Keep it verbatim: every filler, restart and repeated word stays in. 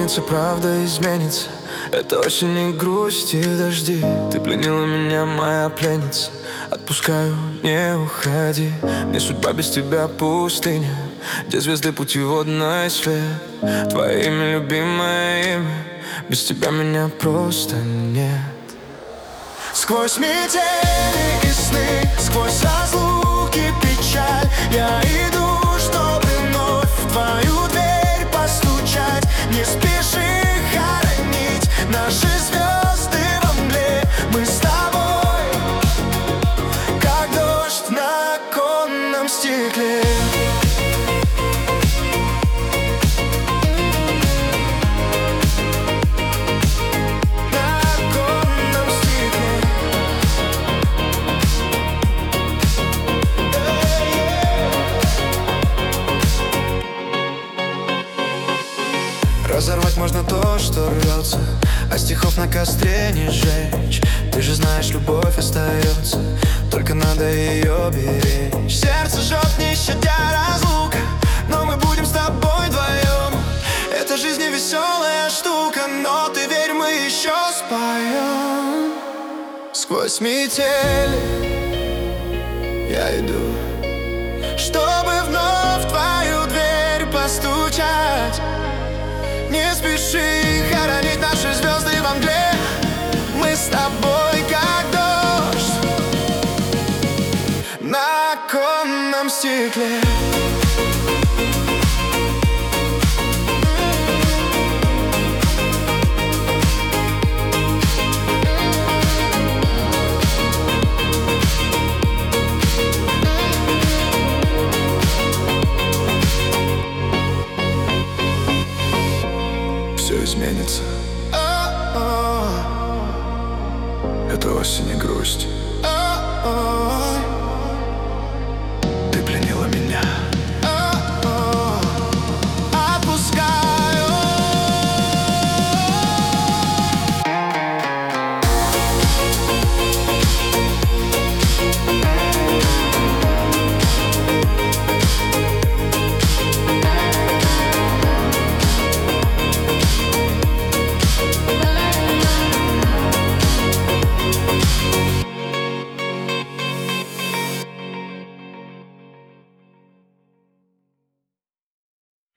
изменится, правда изменится. Это осень и грусть и дожди. Ты пленила меня, моя пленница. Отпускаю, не уходи. Мне судьба без тебя пустыня, где звезды путеводный свет. Твое имя, любимое имя, без тебя меня просто нет. Сквозь метели и сны, сквозь разлуки, печаль, я иду, чтобы вновь в твою дверь постучать. Не спеши хоронить наши звезды во мгле. Мы с тобой, как дождь на оконном стекле. Разорвать можно то, что рвется, а стихов на костре не сжечь. Ты же знаешь, любовь остается, только надо ее беречь. Сердце жжет, не щадя разлука, но мы будем с тобой вдвоем. Эта жизнь не веселая штука, но ты верь, мы еще споем. Сквозь метели я иду, чтобы вновь в твою дверь постучать. Не спеши хоронить наши звезды во мгле. Мы с тобой, как дождь на оконном стекле. все изменится. Это осень и грусть.